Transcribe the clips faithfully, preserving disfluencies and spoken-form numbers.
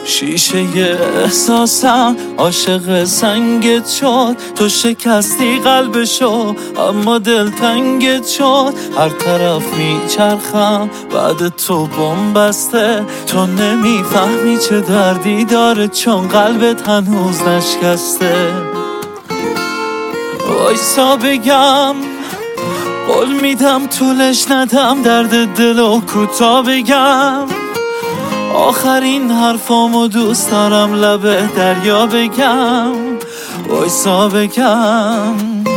شیشه احساسم عاشق سنگت شد، تو شکستی قلبشو اما دل تنگت شد. هر طرف میچرخم بعد تو بم بسته، تو نمیفهمی چه دردی داره چون قلبت هنوز نشکسته. وایسا بگم، قول میدم طولش ندم، درد دلو کوتا بگم. آخرین حرفامو دوست دارم لب دریا بگم. وایسا بگم،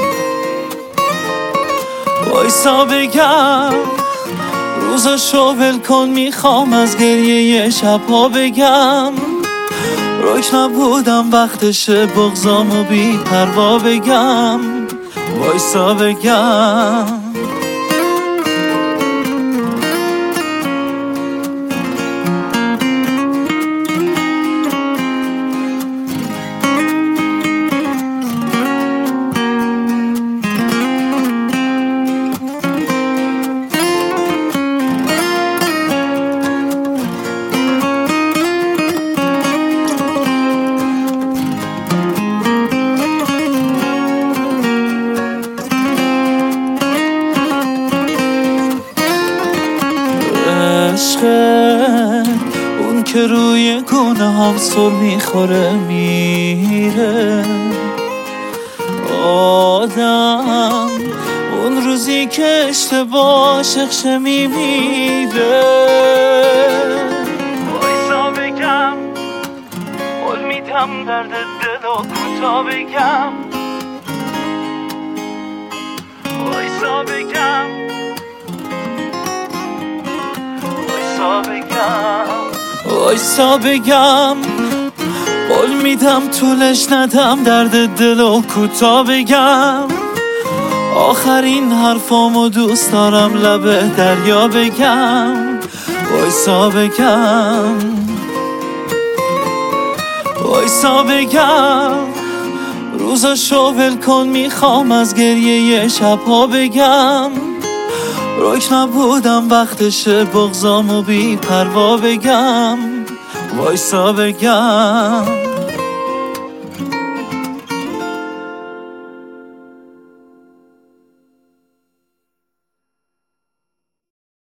وایسا بگم. روزاشو ول کن، میخوام از گریه شبها بگم. رک نبودم وقتشه بغضامو بی پروا بگم. وایسا بگم. اون که روی گناهم سر میخوره میره. آدم اون روزی که اشتباه شخشه میمیره. وایسا بگم، قول میدم درد دلو کوتا بگم. وایسا بگم، وایسا بگم. وایسا بگم، قول میدم طولش ندم، درد دلو کوتا بگم. آخرین حرفامو دوست دارم لب دریا بگم. وایسا بگم، وایسا بگم. روزاشو ول کن، میخوام از گریه شبها بگم. رک نبودم وقتشه بغضامو بی پروا بگم. وایسا بگم.